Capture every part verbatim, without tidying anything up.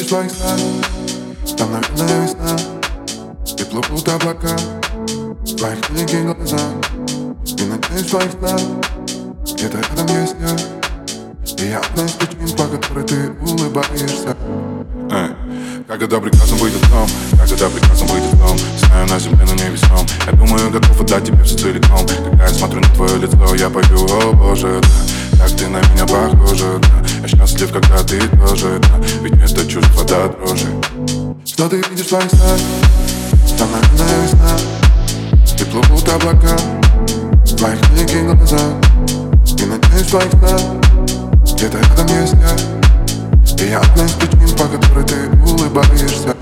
видишь в своих снах, там, наверное, весна, и плывут облака в твоих маленьких глазах. И надеюсь, в своих снах где-то рядом есть я, и я одна из причин, по которой ты улыбаешься. Эй, как это прекрасно быть отцом, как это прекрасно быть отцом. Знаю, на земле, но не весом. Я думаю, готов отдать тебе все целиком. Когда я смотрю на твое лицо, я пою: о боже, да, как ты на меня похожа, да. Я счастлив, когда ты тоже, да, ведь это чувство до дрожи. Что ты видишь в своих снах, там, наверное, весна, и плывут облака в твоих маленьких глазах. И надеюсь, в своих снах где-то рядом есть я, и я одна из причин, по которой ты улыбаешься.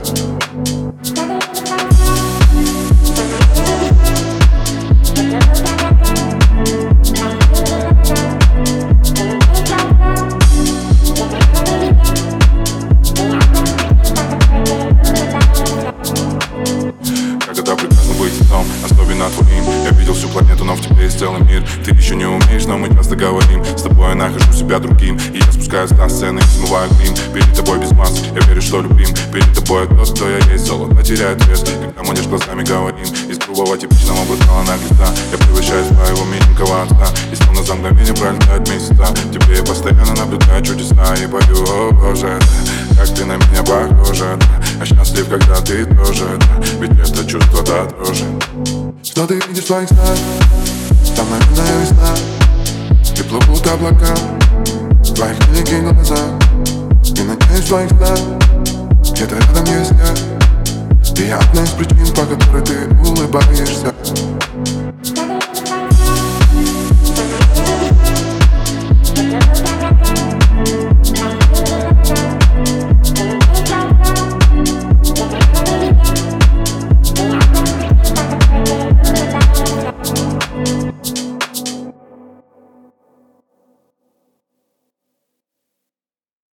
Как это прекрасно быть отцом, особенно твоим. Я видел всю планету, но в тебе есть целый мир. Ты еще не умеешь, но мы часто говорим. С тобой я нахожу себя другим, и я спускаюсь на сцены и смываю грим. Перед тобой без масок, я верю, что любим. Перед тобой тот, кто я есть, золото теряет вес, когда мы лишь глазами говорим. Из грубого типичного брутала наглеца я превращаюсь в твоего миленького отца, и словно за мгновение пролетают месяца. В тебе я постоянно наблюдаю чудеса и пою: о боже, да, как ты на меня похожа, да. Я счастлив, когда ты тоже, да, ведь это чувство до дрожи. Что ты видишь в своих снах, там, наверное, весна, и плывут облака в твоих маленьких глазах. И надеюсь, в своих снах где-то рядом есть я, и я одна из причин, по которой ты улыбаешься.